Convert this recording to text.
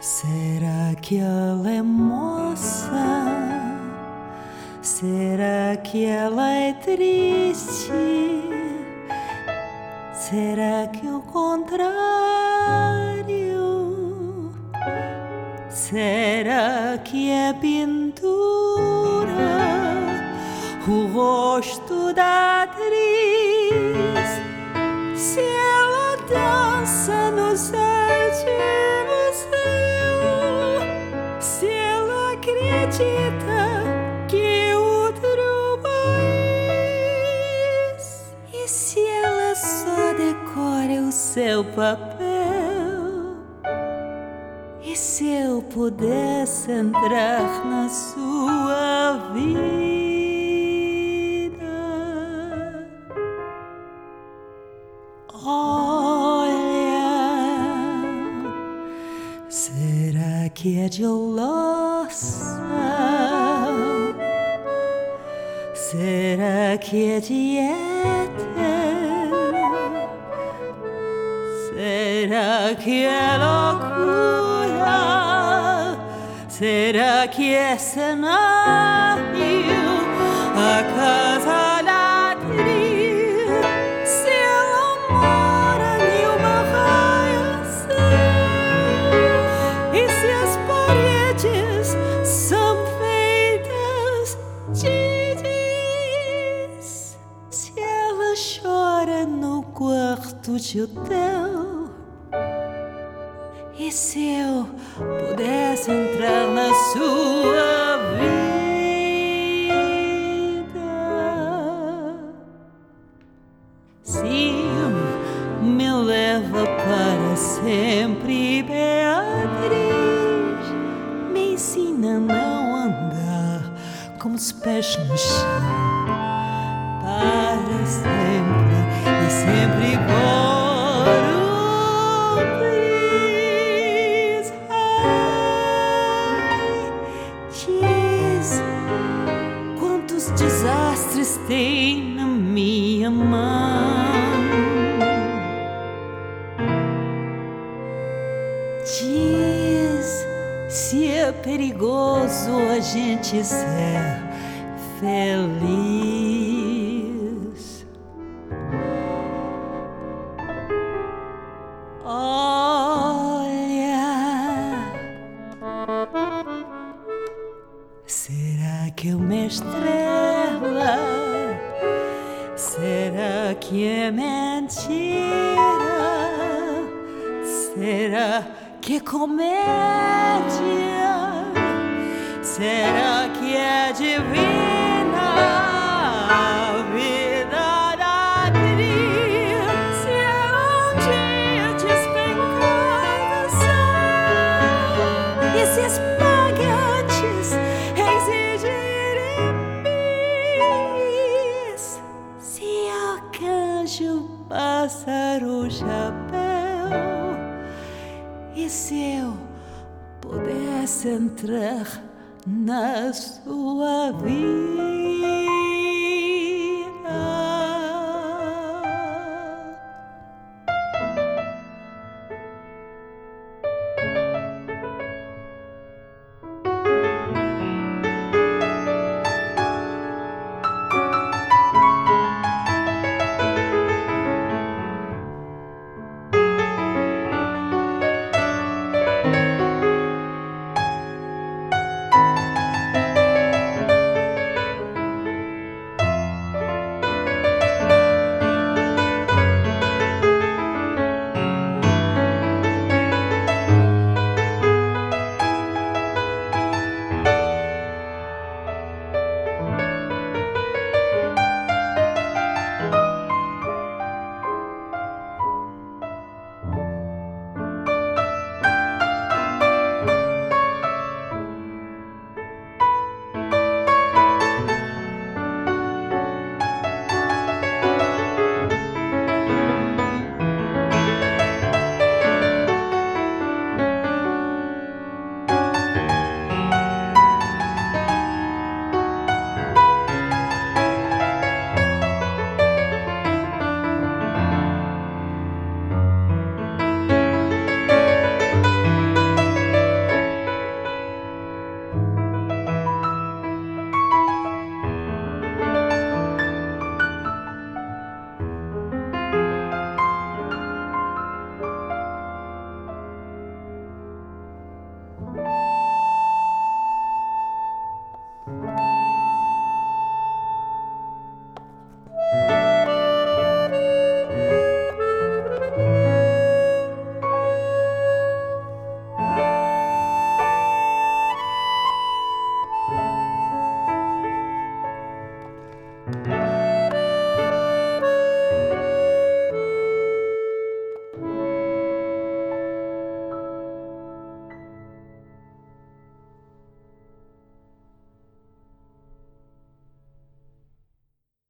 Será que ela é moça? Será que ela é triste? Será que o contrário? Será que é pintura? O rosto da atriz? Se ela dança no sétimo céu, se ela acredita que outro país, e se ela só decora o seu papel? E se eu pudesse entrar na sua vida? Olha, será que é de louça? Será que é de éter? Será que é loucura? Será que é cenário? A casa da atriz? Se ela mora em uma raia-céu? E se as paredes são feitas de giz? Se ela chora no quarto de hotel? E se eu pudesse entrar na sua vida? Se me leva para sempre, Beatriz, me ensina a não andar com os pés no chão, para sempre e sempre por quantos desastres tem na minha mão. Diz se é perigoso a gente ser feliz. Olha, será que é uma estrela? Será que é mentira? Será que é comédia? Será que é divina a vida da atriz? Se ela um dia despencar do céu, e se as pagantes exigirem bis, se arcanjo passar o chapéu, e se eu pudesse entrar na sua vida?